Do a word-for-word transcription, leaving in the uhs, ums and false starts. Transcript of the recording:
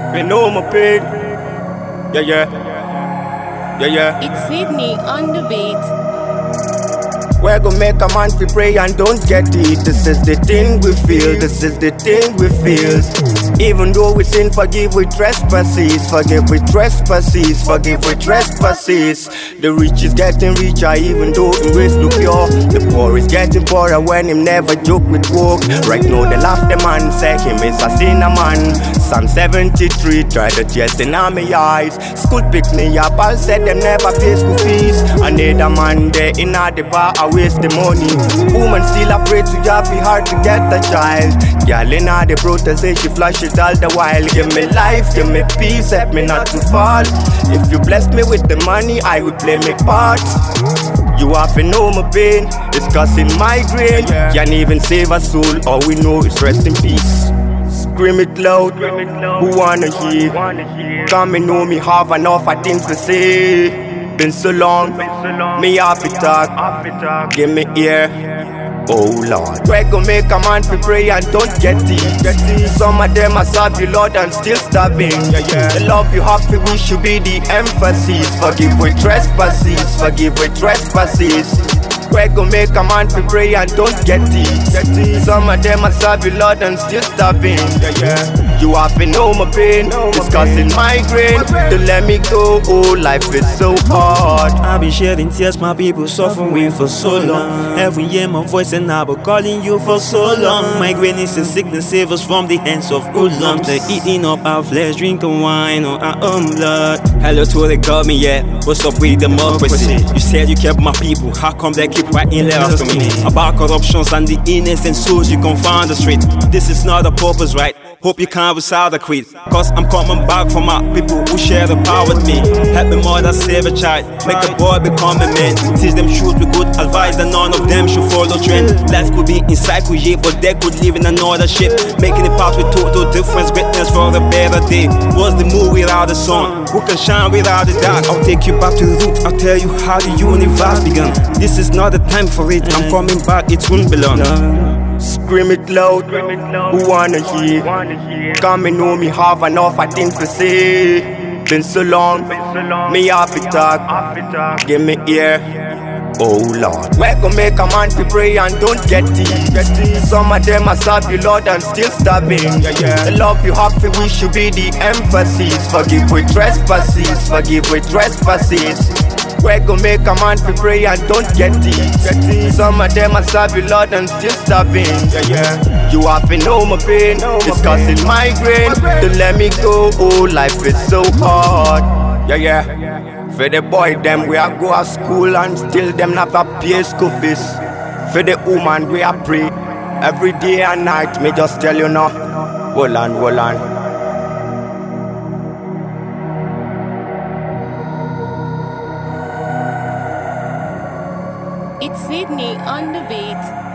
You know my pain. Yeah, yeah. Yeah, yeah. It's Sydney on the beat. We're gonna make a man fi pray and don't get it. This is the thing we feel, this is the thing we feel. Even though we sin, forgive we trespasses. Forgive we trespasses, forgive we trespasses. The rich is getting richer even though in ways look pure. The poor is getting poorer when him never joke with work. Right now they laugh the man, say him is a sinner man. Psalm seventy-three, try the chest in my eyes. School pick me up, I said them never pay school fees. Another man there in the bar, I waste the money. Woman still a pray to God, be hard to get a child. Girl in the protest, say she flash it all the while. Give me life, give me peace, help me not to fall. If you bless me with the money, I will play my part. You have to know my pain, it's causing migraine. Can't even save a soul, all we know is rest in peace. Scream it loud, who wanna hear? Come and know me have enough of things to say. Been so long, me have to talk, give me ear. Oh Lord, we gon' make a man fi pray and don't get it. Some of them are serve you Lord and still starving. The love you have fi wish should be the emphasis. Forgive with trespasses, forgive with trespasses. We gon' make a man fi pray and don't get it. Some of them are serve you Lord and still starving. You have to know my pain, it's causing migraine. Don't let me go, oh life is so hard. I've been shedding tears, my people suffering for so long. Every year my voice and I've been calling you for so long. Migraine is a sickness, save us from the hands of hoodlums. They're eating up our flesh, drinking wine on our own blood. Hello to the government, yeah, what's up with democracy? You said you kept my people, how come they keep writing letters to me? About corruptions and the innocent souls you gon' find the street. This is not a purpose, right? Hope you can't without a quit. Cause I'm coming back for my people who share the power with me. Help me mother save a child, make a boy become a man. Teach them truth with good advice and none of them should follow trend. Life could be in cycle, yeah, but they could live in another ship. Making it pass with total difference, greatness for a better day. What's the moon without the sun? Who can shine without the dark? I'll take you back to the root, I'll tell you how the universe began. This is not the time for it, I'm coming back, it won't be long. Scream it loud, who wanna hear? Come and know me have enough of things to say. Been so long, me have to talk, give me ear. Oh Lord, we gon' make a man fi pray and don't get it. Some of them are serve you Lord and still starving. The love you have fi wish should be the emphasis. Forgive with trespasses, forgive with trespasses. We gon' make a man fi pray and don't get it. Some of them are serve you Lord and still starving. You have to know my pain, it's causing migraine. Don't let me go, oh life is so hard. Yeah, yeah. For the boy them we a go to school and still them not a pay school fees. For the woman we a pray every day and night. Me just tell you now, hold on, hold on. It's Sydney on the beat.